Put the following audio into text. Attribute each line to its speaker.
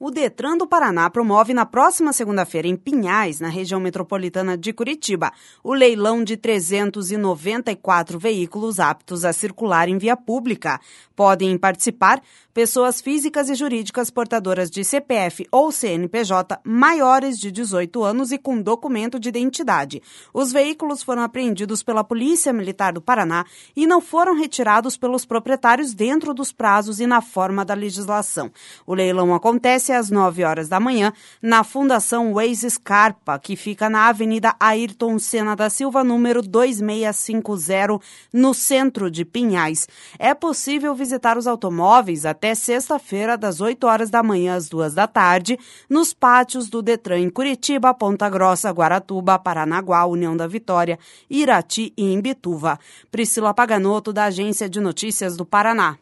Speaker 1: O Detran do Paraná promove na próxima segunda-feira em Pinhais, na região metropolitana de Curitiba, o leilão de 394 veículos aptos a circular em via pública. Podem participar pessoas físicas e jurídicas portadoras de CPF ou CNPJ maiores de 18 anos e com documento de identidade. Os veículos foram apreendidos pela Polícia Militar do Paraná e não foram retirados pelos proprietários dentro dos prazos e na forma da legislação. O leilão acontece às 9 horas da manhã na Fundação Waze Scarpa, que fica na Avenida Ayrton Senna da Silva, número 2650, no centro de Pinhais. É possível visitar os automóveis até sexta-feira, das 8 horas da manhã às 2 da tarde, nos pátios do Detran em Curitiba, Ponta Grossa, Guaratuba, Paranaguá, União da Vitória, Irati e Imbituva. Priscila Paganoto, da Agência de Notícias do Paraná.